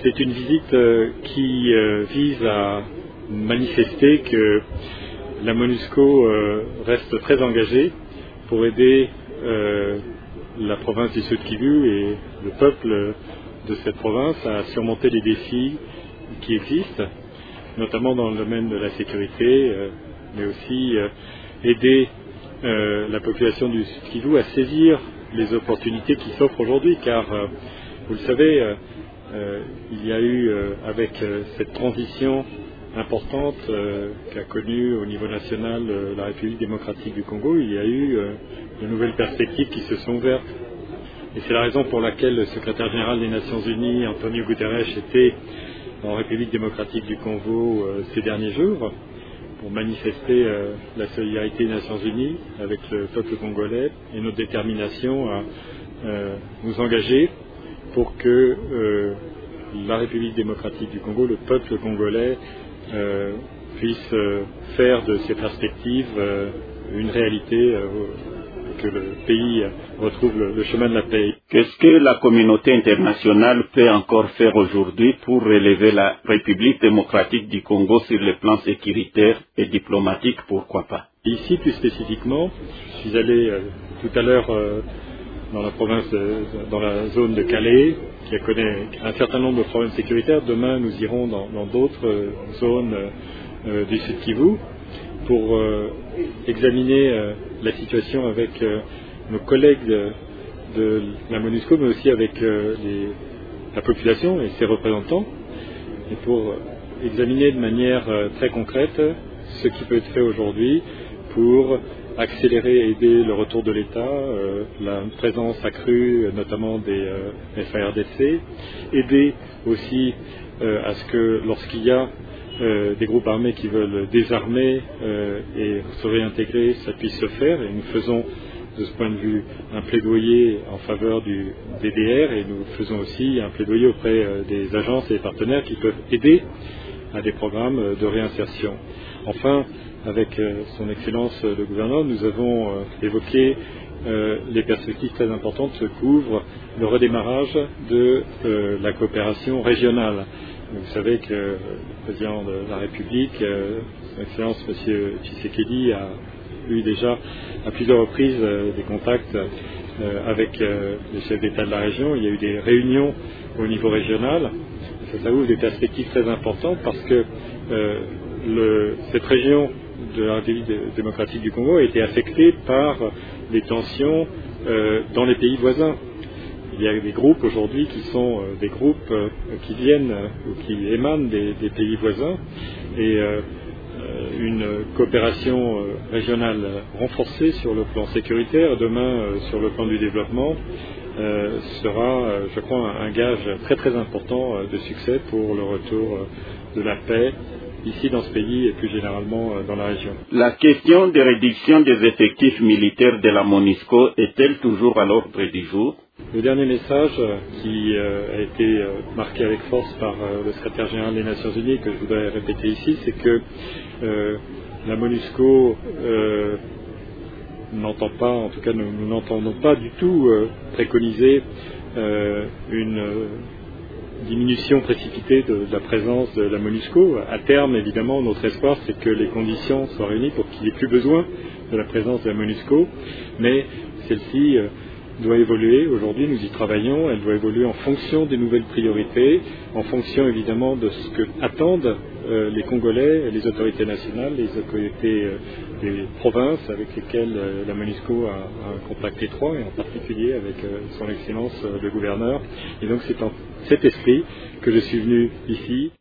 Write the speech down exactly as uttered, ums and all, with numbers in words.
C'est une visite euh, qui euh, vise à manifester que la MONUSCO euh, reste très engagée pour aider euh, la province du Sud Kivu et le peuple de cette province à surmonter les défis qui existent, notamment dans le domaine de la sécurité, euh, mais aussi euh, aider euh, la population du Sud Kivu à saisir les opportunités qui s'offrent aujourd'hui, car euh, vous le savez, euh, euh, il y a eu euh, avec euh, cette transition importante euh, qu'a connue au niveau national euh, la République démocratique du Congo, il y a eu euh, de nouvelles perspectives qui se sont ouvertes. Et c'est la raison pour laquelle le secrétaire général des Nations Unies, Antonio Guterres, était en République démocratique du Congo euh, ces derniers jours pour manifester euh, la solidarité des Nations Unies avec le peuple congolais et notre détermination à euh, nous engager pour que euh, la République démocratique du Congo, le peuple congolais, euh, puisse euh, faire de ces perspectives euh, une réalité, euh, que le pays retrouve le, le chemin de la paix. Qu'est-ce que la communauté internationale peut encore faire aujourd'hui pour relever la République démocratique du Congo sur le plan sécuritaire et diplomatique, pourquoi pas? Ici, plus spécifiquement, je suis allé euh, tout à l'heure euh, dans la province, de, dans la zone de Calais, qui connaît un certain nombre de problèmes sécuritaires. Demain, nous irons dans d'autres euh, zones euh, du Sud Kivu pour euh, examiner euh, la situation avec euh, nos collègues de, de la MONUSCO, mais aussi avec euh, les, la population et ses représentants, et pour euh, examiner de manière euh, très concrète ce qui peut être fait aujourd'hui pour accélérer et aider le retour de l'État, euh, la présence accrue notamment des euh, F A R D C, aider aussi euh, à ce que lorsqu'il y a euh, des groupes armés qui veulent désarmer euh, et se réintégrer, ça puisse se faire, et nous faisons de ce point de vue un plaidoyer en faveur du D D R, et nous faisons aussi un plaidoyer auprès euh, des agences et des partenaires qui peuvent aider à des programmes de réinsertion. Enfin, avec euh, son Excellence le gouverneur, nous avons euh, évoqué euh, les perspectives très importantes que couvre le redémarrage de euh, la coopération régionale. Vous savez que le président de la République, euh, son Excellence M. Tshisekedi, a eu déjà à plusieurs reprises euh, des contacts euh, avec euh, les chefs d'État de la région. Il y a eu des réunions au niveau régional. Ça, ça ouvre des perspectives très importantes parce que euh, le, cette région de la République démocratique du Congo a été affectée par des tensions euh, dans les pays voisins. Il y a des groupes aujourd'hui qui sont euh, des groupes euh, qui viennent euh, ou qui émanent des, des pays voisins, et euh, une coopération euh, régionale renforcée sur le plan sécuritaire, demain euh, sur le plan du développement, euh, sera, euh, je crois, un, un gage très très important euh, de succès pour le retour euh, de la paix ici dans ce pays et plus généralement euh, dans la région. La question de réduction des effectifs militaires de la MONUSCO est-elle toujours à l'ordre du jour? Le dernier message euh, qui euh, a été euh, marqué avec force par euh, le secrétaire général des Nations Unies, que je voudrais répéter ici, c'est que euh, la MONUSCO euh, n'entend pas, en tout cas nous, nous n'entendons pas du tout euh, préconiser euh, une euh, diminution précipitée de, de la présence de la MONUSCO. À terme, évidemment, notre espoir, c'est que les conditions soient réunies pour qu'il n'y ait plus besoin de la présence de la MONUSCO, mais celle-ci euh, doit évoluer. Aujourd'hui, nous y travaillons. Elle doit évoluer en fonction des nouvelles priorités, en fonction évidemment de ce que attendent euh, les Congolais, les autorités nationales, les autorités euh, des provinces avec lesquelles euh, la MONUSCO a, a un contact étroit, et en particulier avec euh, son Excellence euh, le gouverneur. Et donc c'est en cet esprit que je suis venu ici.